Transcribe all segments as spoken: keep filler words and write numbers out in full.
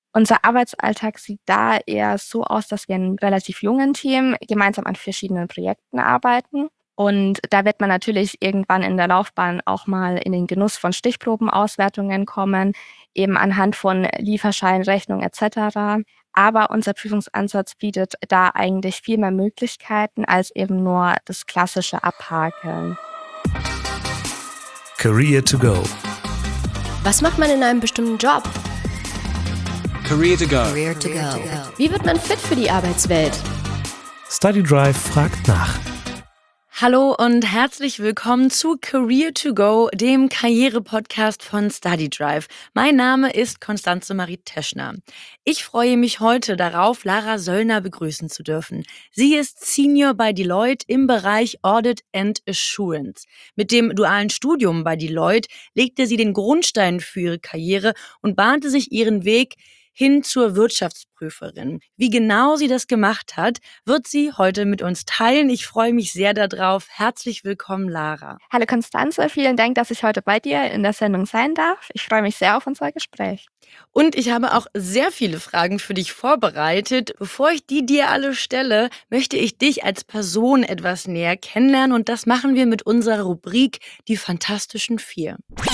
Unser Arbeitsalltag sieht da eher so aus, dass wir in relativ jungen Team gemeinsam an verschiedenen Projekten arbeiten. Und da wird man natürlich irgendwann in der Laufbahn auch mal in den Genuss von Stichprobenauswertungen kommen, eben anhand von Lieferschein, Rechnung et cetera. Aber unser Prüfungsansatz bietet da eigentlich viel mehr Möglichkeiten als eben nur das klassische Abhakeln. Career to go. Was macht man in einem bestimmten Job? Career to go. Career to go. Wie wird man fit für die Arbeitswelt? StudyDrive fragt nach. Hallo und herzlich willkommen zu Career to go, dem Karriere-Podcast von StudyDrive. Mein Name ist Konstanze Marie Teschner. Ich freue mich heute darauf, Lara Söllner begrüßen zu dürfen. Sie ist Senior bei Deloitte im Bereich Audit and Assurance. Mit dem dualen Studium bei Deloitte legte sie den Grundstein für ihre Karriere und bahnte sich ihren Weg hin zur Wirtschaftsprüferin. Wie genau sie das gemacht hat, wird sie heute mit uns teilen. Ich freue mich sehr darauf. Herzlich willkommen, Lara. Hallo Konstanze, vielen Dank, dass ich heute bei dir in der Sendung sein darf. Ich freue mich sehr auf unser Gespräch. Und ich habe auch sehr viele Fragen für dich vorbereitet. Bevor ich die dir alle stelle, möchte ich dich als Person etwas näher kennenlernen. Und das machen wir mit unserer Rubrik Die Fantastischen Vier.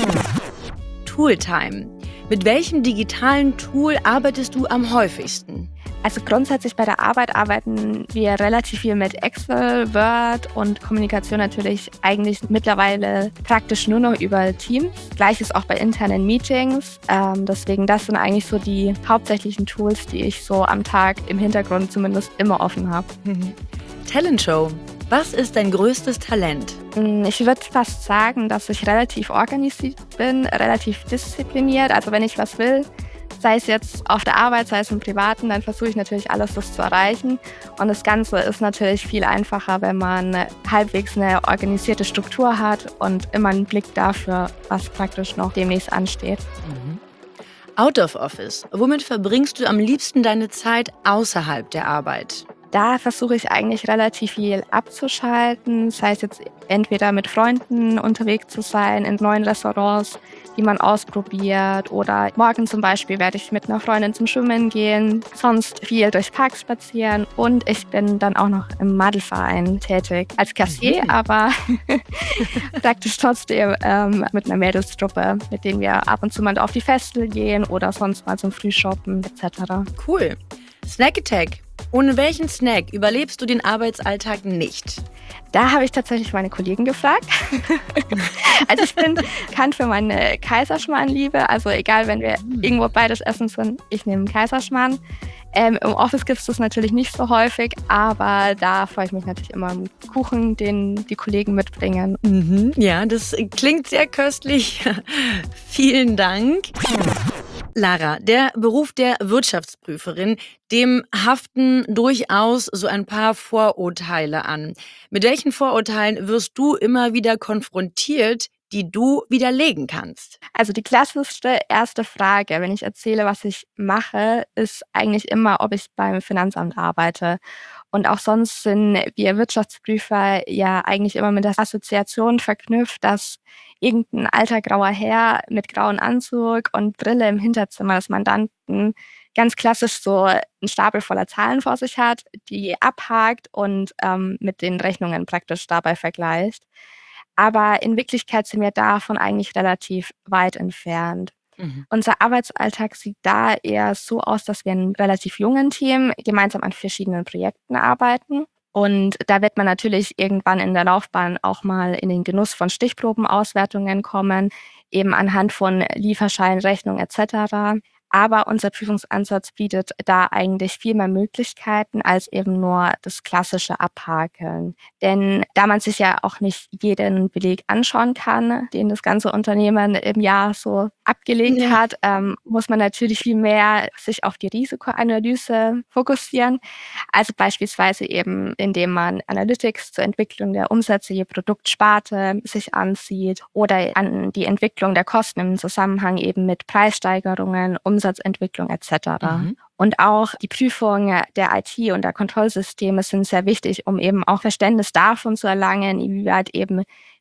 Tooltime. Mit welchem digitalen Tool arbeitest du am häufigsten? Also grundsätzlich bei der Arbeit arbeiten wir relativ viel mit Excel, Word und Kommunikation natürlich eigentlich mittlerweile praktisch nur noch über Teams. Gleiches auch bei internen Meetings. Ähm, deswegen das sind eigentlich so die hauptsächlichen Tools, die ich so am Tag im Hintergrund zumindest immer offen habe. Talentshow. Was ist dein größtes Talent? Ich würde fast sagen, dass ich relativ organisiert bin, relativ diszipliniert. Also wenn ich was will, sei es jetzt auf der Arbeit, sei es im Privaten, dann versuche ich natürlich alles, das zu erreichen. Und das Ganze ist natürlich viel einfacher, wenn man halbwegs eine organisierte Struktur hat und immer einen Blick dafür, was praktisch noch demnächst ansteht. Mhm. Out of Office. Womit verbringst du am liebsten deine Zeit außerhalb der Arbeit? Da versuche ich eigentlich relativ viel abzuschalten, sei es jetzt entweder mit Freunden unterwegs zu sein, in neuen Restaurants, die man ausprobiert, oder morgen zum Beispiel werde ich mit einer Freundin zum Schwimmen gehen, sonst viel durch Parks spazieren und ich bin dann auch noch im Madelverein tätig, als Kassier, mhm. aber praktisch trotzdem ähm, mit einer Mädelstruppe, mit denen wir ab und zu mal auf die Festel gehen oder sonst mal zum Frühshoppen et cetera. Cool. Snack Attack. Ohne welchen Snack überlebst du den Arbeitsalltag nicht? Da habe ich tatsächlich meine Kollegen gefragt. Also ich bin bekannt für meine Kaiserschmarrnliebe. Also egal, wenn wir irgendwo beides essen sind, ich nehme Kaiserschmarrn. Ähm, Im Office gibt es das natürlich nicht so häufig, aber da freue ich mich natürlich immer am Kuchen, den die Kollegen mitbringen. Mhm, ja, das klingt sehr köstlich. Vielen Dank. Lara, der Beruf der Wirtschaftsprüferin, dem haften durchaus so ein paar Vorurteile an. Mit welchen Vorurteilen wirst du immer wieder konfrontiert, die du widerlegen kannst? Also die klassischste erste Frage, wenn ich erzähle, was ich mache, ist eigentlich immer, ob ich beim Finanzamt arbeite. Und auch sonst sind wir Wirtschaftsprüfer ja eigentlich immer mit der Assoziation verknüpft, dass irgendein alter grauer Herr mit grauem Anzug und Brille im Hinterzimmer des Mandanten ganz klassisch so einen Stapel voller Zahlen vor sich hat, die abhakt und ähm, mit den Rechnungen praktisch dabei vergleicht. Aber in Wirklichkeit sind wir davon eigentlich relativ weit entfernt. Mhm. Unser Arbeitsalltag sieht da eher so aus, dass wir in einem relativ jungen Team gemeinsam an verschiedenen Projekten arbeiten. Und da wird man natürlich irgendwann in der Laufbahn auch mal in den Genuss von Stichprobenauswertungen kommen, eben anhand von Lieferschein, Rechnung et cetera. Aber unser Prüfungsansatz bietet da eigentlich viel mehr Möglichkeiten als eben nur das klassische Abhakeln. Denn da man sich ja auch nicht jeden Beleg anschauen kann, den das ganze Unternehmen im Jahr so abgelegt Ja. hat, ähm, muss man natürlich viel mehr sich auf die Risikoanalyse fokussieren. Also beispielsweise eben, indem man Analytics zur Entwicklung der Umsätze je Produktsparte sich ansieht oder an die Entwicklung der Kosten im Zusammenhang eben mit Preissteigerungen, Umsatzentwicklung et cetera. Mhm. Und auch die Prüfung der I T und der Kontrollsysteme sind sehr wichtig, um eben auch Verständnis davon zu erlangen, inwieweit eben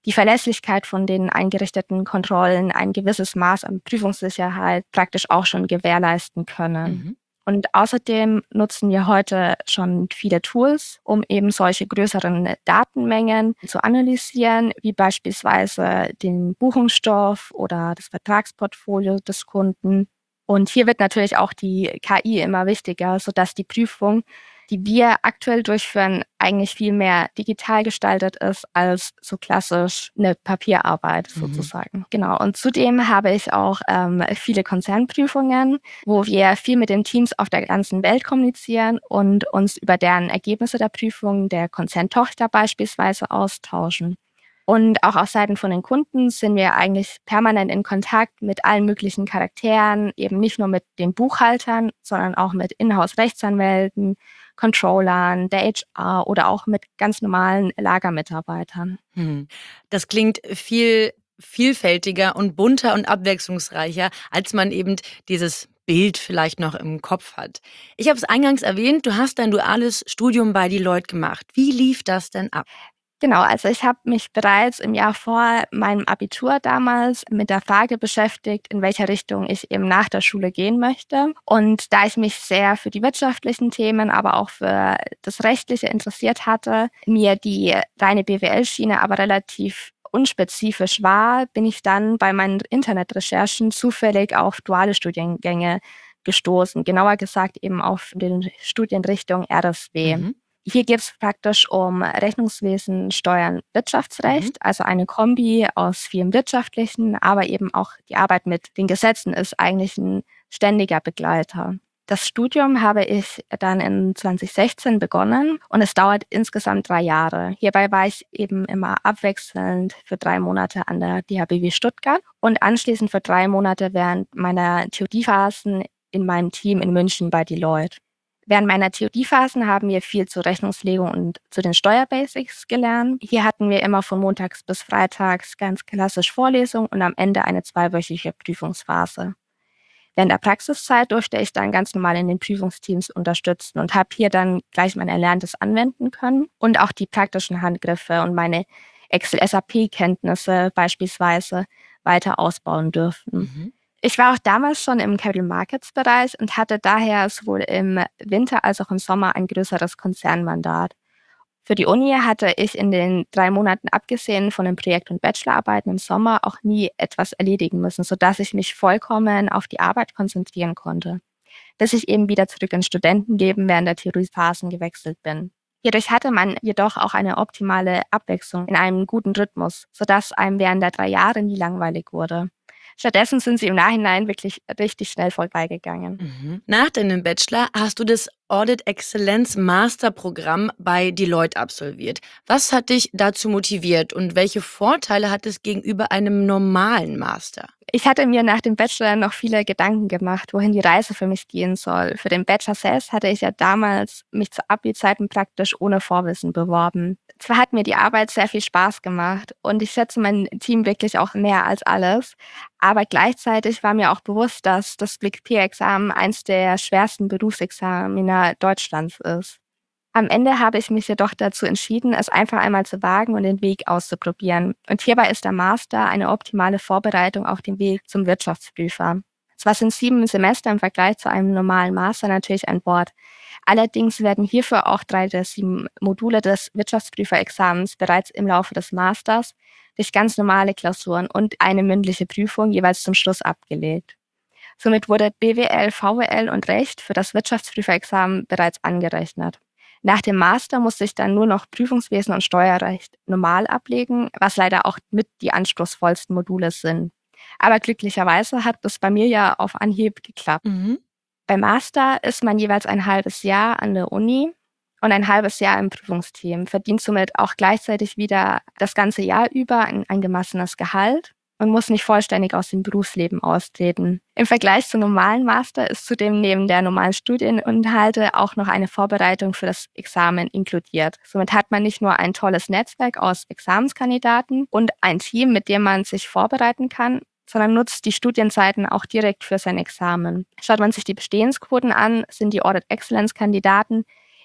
die Verlässlichkeit von den eingerichteten Kontrollen ein gewisses Maß an Prüfungssicherheit praktisch auch schon gewährleisten können. Mhm. Und außerdem nutzen wir heute schon viele Tools, um eben solche größeren Datenmengen zu analysieren, wie beispielsweise den Buchungsstoff oder das Vertragsportfolio des Kunden. Und hier wird natürlich auch die K I immer wichtiger, sodass die Prüfung, die wir aktuell durchführen, eigentlich viel mehr digital gestaltet ist als so klassisch eine Papierarbeit Mhm. sozusagen. Genau. Und zudem habe ich auch ähm, viele Konzernprüfungen, wo wir viel mit den Teams auf der ganzen Welt kommunizieren und uns über deren Ergebnisse der Prüfung der Konzerntochter beispielsweise austauschen. Und auch auf Seiten von den Kunden sind wir eigentlich permanent in Kontakt mit allen möglichen Charakteren, eben nicht nur mit den Buchhaltern, sondern auch mit Inhouse-Rechtsanwälten, Controllern, der H R oder auch mit ganz normalen Lagermitarbeitern. Hm. Das klingt viel vielfältiger und bunter und abwechslungsreicher, als man eben dieses Bild vielleicht noch im Kopf hat. Ich habe es eingangs erwähnt, du hast dein duales Studium bei Deloitte gemacht. Wie lief das denn ab? Genau, also ich habe mich bereits im Jahr vor meinem Abitur damals mit der Frage beschäftigt, in welcher Richtung ich eben nach der Schule gehen möchte. Und da ich mich sehr für die wirtschaftlichen Themen, aber auch für das Rechtliche interessiert hatte, mir die reine B W L-Schiene aber relativ unspezifisch war, bin ich dann bei meinen Internetrecherchen zufällig auf duale Studiengänge gestoßen. Genauer gesagt eben auf den Studienrichtung R S W. Mhm. Hier geht es praktisch um Rechnungswesen, Steuern, Wirtschaftsrecht, also eine Kombi aus vielem Wirtschaftlichen, aber eben auch die Arbeit mit den Gesetzen ist eigentlich ein ständiger Begleiter. Das Studium habe ich dann in zwanzig sechzehn begonnen und es dauert insgesamt drei Jahre. Hierbei war ich eben immer abwechselnd für drei Monate an der D H B W Stuttgart und anschließend für drei Monate während meiner Theoriephasen in meinem Team in München bei Deloitte. Während meiner Theoriephasen haben wir viel zur Rechnungslegung und zu den Steuerbasics gelernt. Hier hatten wir immer von montags bis freitags ganz klassisch Vorlesungen und am Ende eine zweiwöchige Prüfungsphase. Während der Praxiszeit durfte ich dann ganz normal in den Prüfungsteams unterstützen und habe hier dann gleich mein Erlerntes anwenden können und auch die praktischen Handgriffe und meine Excel-S A P-Kenntnisse beispielsweise weiter ausbauen dürfen. Mhm. Ich war auch damals schon im Capital Markets Bereich und hatte daher sowohl im Winter als auch im Sommer ein größeres Konzernmandat. Für die Uni hatte ich in den drei Monaten abgesehen von den Projekt- und Bachelorarbeiten im Sommer auch nie etwas erledigen müssen, sodass ich mich vollkommen auf die Arbeit konzentrieren konnte, bis ich eben wieder zurück ins Studentenleben während der Theoriephasen gewechselt bin. Hierdurch hatte man jedoch auch eine optimale Abwechslung in einem guten Rhythmus, sodass einem während der drei Jahre nie langweilig wurde. Stattdessen sind sie im Nachhinein wirklich richtig schnell vorbeigegangen. Mhm. Nach deinem Bachelor hast du das Audit Excellence Masterprogramm bei Deloitte absolviert. Was hat dich dazu motiviert und welche Vorteile hat es gegenüber einem normalen Master? Ich hatte mir nach dem Bachelor noch viele Gedanken gemacht, wohin die Reise für mich gehen soll. Für den Bachelor selbst hatte ich ja damals mich zu Abi-Zeiten praktisch ohne Vorwissen beworben. Zwar hat mir die Arbeit sehr viel Spaß gemacht und ich schätze mein Team wirklich auch mehr als alles, aber gleichzeitig war mir auch bewusst, dass das B L I C P-Examen eins der schwersten Berufsexamina Deutschlands ist. Am Ende habe ich mich jedoch dazu entschieden, es einfach einmal zu wagen und den Weg auszuprobieren. Und hierbei ist der Master eine optimale Vorbereitung auf den Weg zum Wirtschaftsprüfer. Zwar sind sieben Semester im Vergleich zu einem normalen Master natürlich ein Wort. Allerdings werden hierfür auch drei der sieben Module des Wirtschaftsprüferexamens bereits im Laufe des Masters durch ganz normale Klausuren und eine mündliche Prüfung jeweils zum Schluss abgelegt. Somit wurde B W L, V W L und Recht für das Wirtschaftsprüferexamen bereits angerechnet. Nach dem Master musste ich dann nur noch Prüfungswesen und Steuerrecht normal ablegen, was leider auch mit die anspruchsvollsten Module sind. Aber glücklicherweise hat das bei mir ja auf Anhieb geklappt. Mhm. Beim Master ist man jeweils ein halbes Jahr an der Uni und ein halbes Jahr im Prüfungsteam, verdient somit auch gleichzeitig wieder das ganze Jahr über ein angemessenes Gehalt und muss nicht vollständig aus dem Berufsleben austreten. Im Vergleich zum normalen Master ist zudem neben der normalen Studieninhalte auch noch eine Vorbereitung für das Examen inkludiert. Somit hat man nicht nur ein tolles Netzwerk aus Examenskandidaten und ein Team, mit dem man sich vorbereiten kann, sondern nutzt die Studienzeiten auch direkt für sein Examen. Schaut man sich die Bestehensquoten an, sind die Audit Excellence Kandidaten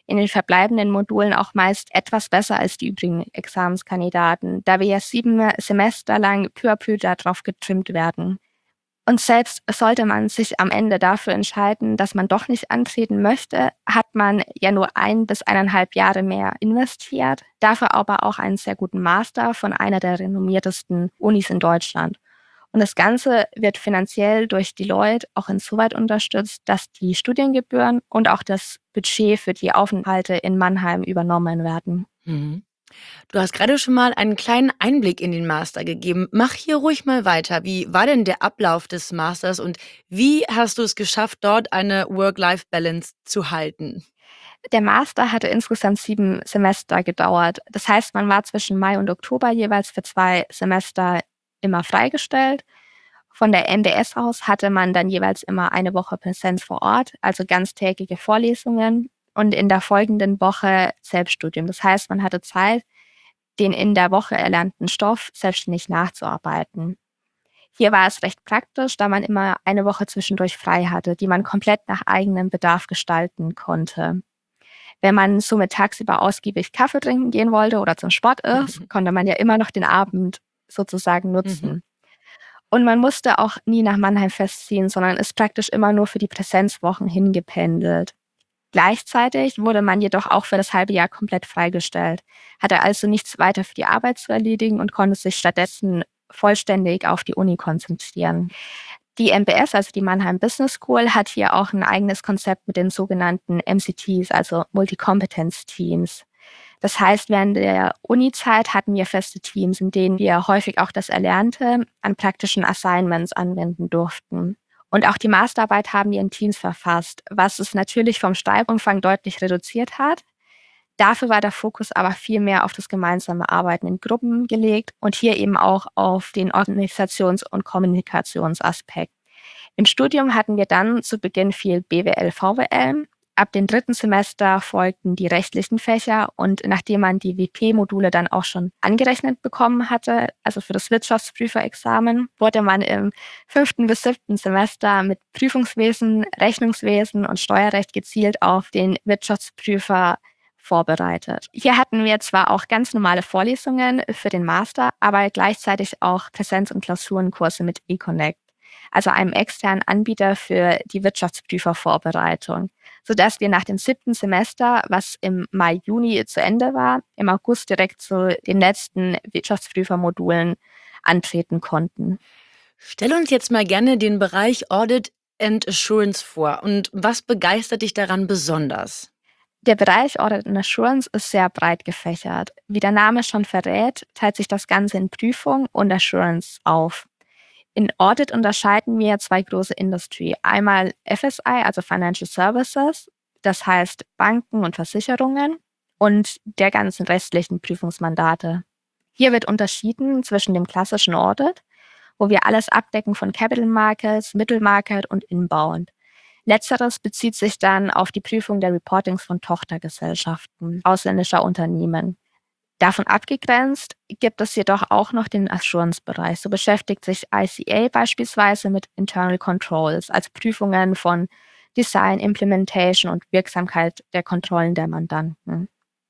in den verbleibenden Modulen auch meist etwas besser als die übrigen Examenskandidaten, da wir ja sieben Semester lang peu à peu darauf getrimmt werden. Und selbst sollte man sich am Ende dafür entscheiden, dass man doch nicht antreten möchte, hat man ja nur ein bis eineinhalb Jahre mehr investiert, dafür aber auch einen sehr guten Master von einer der renommiertesten Unis in Deutschland. Und das Ganze wird finanziell durch Deloitte auch insoweit unterstützt, dass die Studiengebühren und auch das Budget für die Aufenthalte in Mannheim übernommen werden. Mhm. Du hast gerade schon mal einen kleinen Einblick in den Master gegeben. Mach hier ruhig mal weiter. Wie war denn der Ablauf des Masters und wie hast du es geschafft, dort eine Work-Life-Balance zu halten? Der Master hatte insgesamt sieben Semester gedauert. Das heißt, man war zwischen Mai und Oktober jeweils für zwei Semester immer freigestellt. Von der M B S aus hatte man dann jeweils immer eine Woche Präsenz vor Ort, also ganztägige Vorlesungen und in der folgenden Woche Selbststudium. Das heißt, man hatte Zeit, den in der Woche erlernten Stoff selbstständig nachzuarbeiten. Hier war es recht praktisch, da man immer eine Woche zwischendurch frei hatte, die man komplett nach eigenem Bedarf gestalten konnte. Wenn man somit tagsüber ausgiebig Kaffee trinken gehen wollte oder zum Sport ist, konnte man ja immer noch den Abend sozusagen nutzen. Mhm. Und man musste auch nie nach Mannheim festziehen, sondern ist praktisch immer nur für die Präsenzwochen hingependelt. Gleichzeitig wurde man jedoch auch für das halbe Jahr komplett freigestellt, hatte also nichts weiter für die Arbeit zu erledigen und konnte sich stattdessen vollständig auf die Uni konzentrieren. Die M B S, also die Mannheim Business School, hat hier auch ein eigenes Konzept mit den sogenannten M C Ts, also Multi-Competence-Teams. Das heißt, während der Uni-Zeit hatten wir feste Teams, in denen wir häufig auch das Erlernte an praktischen Assignments anwenden durften. Und auch die Masterarbeit haben wir in Teams verfasst, was es natürlich vom Schreibumfang deutlich reduziert hat. Dafür war der Fokus aber viel mehr auf das gemeinsame Arbeiten in Gruppen gelegt und hier eben auch auf den Organisations- und Kommunikationsaspekt. Im Studium hatten wir dann zu Beginn viel B W L, V W L. Ab dem dritten Semester folgten die rechtlichen Fächer und nachdem man die W P-Module dann auch schon angerechnet bekommen hatte, also für das Wirtschaftsprüferexamen, wurde man im fünften bis siebten Semester mit Prüfungswesen, Rechnungswesen und Steuerrecht gezielt auf den Wirtschaftsprüfer vorbereitet. Hier hatten wir zwar auch ganz normale Vorlesungen für den Master, aber gleichzeitig auch Präsenz- und Klausurenkurse mit eConnect, also einem externen Anbieter für die Wirtschaftsprüfervorbereitung, sodass wir nach dem siebten Semester, was im Mai, Juni zu Ende war, im August direkt zu den letzten Wirtschaftsprüfermodulen antreten konnten. Stell uns jetzt mal gerne den Bereich Audit and Assurance vor und was begeistert dich daran besonders? Der Bereich Audit and Assurance ist sehr breit gefächert. Wie der Name schon verrät, teilt sich das Ganze in Prüfung und Assurance auf. In Audit unterscheiden wir zwei große Industry. Einmal F S I, also Financial Services, das heißt Banken und Versicherungen und der ganzen restlichen Prüfungsmandate. Hier wird unterschieden zwischen dem klassischen Audit, wo wir alles abdecken von Capital Markets, Middle Market und Inbound. Letzteres bezieht sich dann auf die Prüfung der Reportings von Tochtergesellschaften ausländischer Unternehmen. Davon abgegrenzt gibt es jedoch auch noch den Assurance-Bereich. So beschäftigt sich I C A beispielsweise mit Internal Controls, also Prüfungen von Design, Implementation und Wirksamkeit der Kontrollen der Mandanten.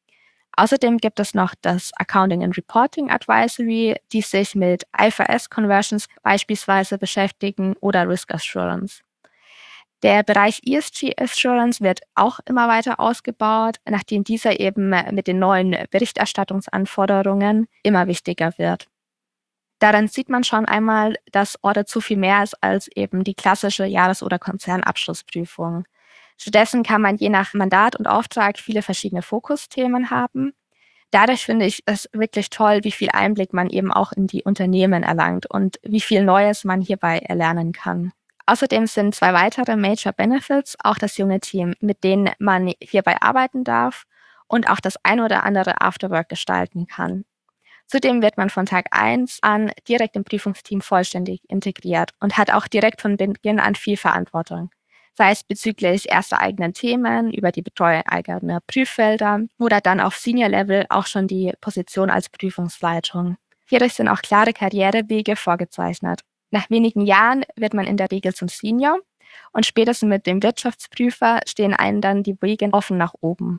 Außerdem gibt es noch das Accounting and Reporting Advisory, die sich mit I F R S-Conversions beispielsweise beschäftigen oder Risk Assurance. Der Bereich E S G Assurance wird auch immer weiter ausgebaut, nachdem dieser eben mit den neuen Berichterstattungsanforderungen immer wichtiger wird. Daran sieht man schon einmal, dass Audit zu viel mehr ist als eben die klassische Jahres- oder Konzernabschlussprüfung. Stattdessen kann man je nach Mandat und Auftrag viele verschiedene Fokusthemen haben. Dadurch finde ich es wirklich toll, wie viel Einblick man eben auch in die Unternehmen erlangt und wie viel Neues man hierbei erlernen kann. Außerdem sind zwei weitere Major Benefits auch das junge Team, mit denen man hierbei arbeiten darf und auch das ein oder andere Afterwork gestalten kann. Zudem wird man von Tag eins an direkt im Prüfungsteam vollständig integriert und hat auch direkt von Beginn an viel Verantwortung, sei es bezüglich erster eigenen Themen, über die Betreuung eigener Prüffelder oder dann auf Senior-Level auch schon die Position als Prüfungsleitung. Hierdurch sind auch klare Karrierewege vorgezeichnet. Nach wenigen Jahren wird man in der Regel zum Senior und spätestens mit dem Wirtschaftsprüfer stehen einem dann die Wege offen nach oben.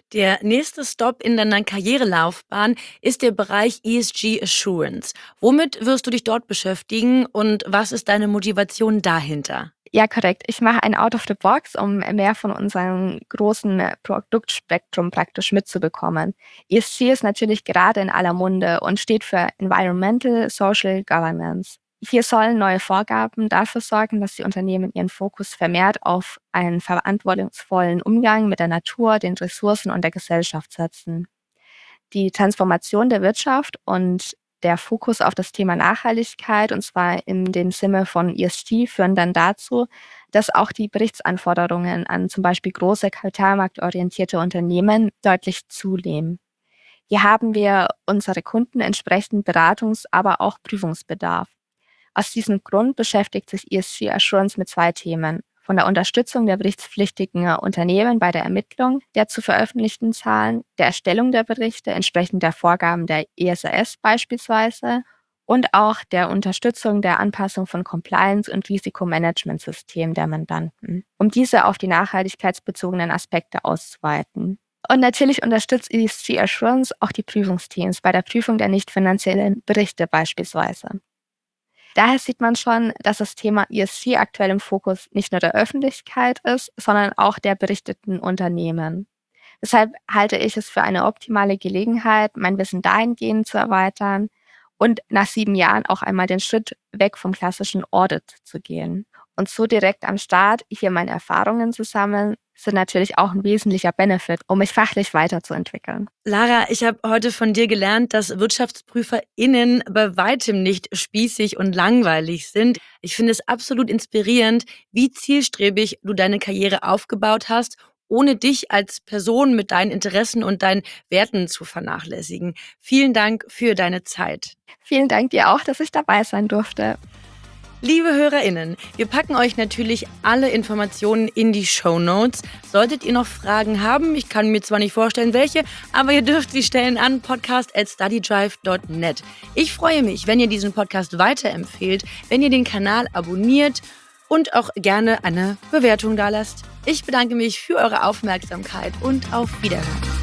Der nächste Stop in deiner Karrierelaufbahn ist der Bereich E S G Assurance. Womit wirst du dich dort beschäftigen und was ist deine Motivation dahinter? Ja, korrekt. Ich mache ein Out of the Box, um mehr von unserem großen äh, Produktspektrum praktisch mitzubekommen. E S G ist natürlich gerade in aller Munde und steht für Environmental Social Governance. Hier sollen neue Vorgaben dafür sorgen, dass die Unternehmen ihren Fokus vermehrt auf einen verantwortungsvollen Umgang mit der Natur, den Ressourcen und der Gesellschaft setzen. Die Transformation der Wirtschaft und der Fokus auf das Thema Nachhaltigkeit, und zwar in dem Sinne von E S G, führen dann dazu, dass auch die Berichtsanforderungen an zum Beispiel große kapitalmarktorientierte Unternehmen deutlich zunehmen. Hier haben wir unsere Kunden entsprechend Beratungs-, aber auch Prüfungsbedarf. Aus diesem Grund beschäftigt sich E S G Assurance mit zwei Themen: von der Unterstützung der berichtspflichtigen Unternehmen bei der Ermittlung der zu veröffentlichten Zahlen, der Erstellung der Berichte entsprechend der Vorgaben der E S R S beispielsweise und auch der Unterstützung der Anpassung von Compliance- und Risikomanagementsystemen der Mandanten, um diese auf die nachhaltigkeitsbezogenen Aspekte auszuweiten. Und natürlich unterstützt E S G Assurance auch die Prüfungsteams bei der Prüfung der nicht finanziellen Berichte beispielsweise. Daher sieht man schon, dass das Thema E S G aktuell im Fokus nicht nur der Öffentlichkeit ist, sondern auch der berichteten Unternehmen. Deshalb halte ich es für eine optimale Gelegenheit, mein Wissen dahingehend zu erweitern und nach sieben Jahren auch einmal den Schritt weg vom klassischen Audit zu gehen. Und so direkt am Start hier meine Erfahrungen zu sammeln, sind natürlich auch ein wesentlicher Benefit, um mich fachlich weiterzuentwickeln. Lara, ich habe heute von dir gelernt, dass WirtschaftsprüferInnen bei weitem nicht spießig und langweilig sind. Ich finde es absolut inspirierend, wie zielstrebig du deine Karriere aufgebaut hast, ohne dich als Person mit deinen Interessen und deinen Werten zu vernachlässigen. Vielen Dank für deine Zeit. Vielen Dank dir auch, dass ich dabei sein durfte. Liebe HörerInnen, wir packen euch natürlich alle Informationen in die Shownotes. Solltet ihr noch Fragen haben, ich kann mir zwar nicht vorstellen, welche, aber ihr dürft sie stellen an podcast at studydrive dot net. Ich freue mich, wenn ihr diesen Podcast weiterempfehlt, wenn ihr den Kanal abonniert und auch gerne eine Bewertung dalasst. Ich bedanke mich für eure Aufmerksamkeit und auf Wiederhören.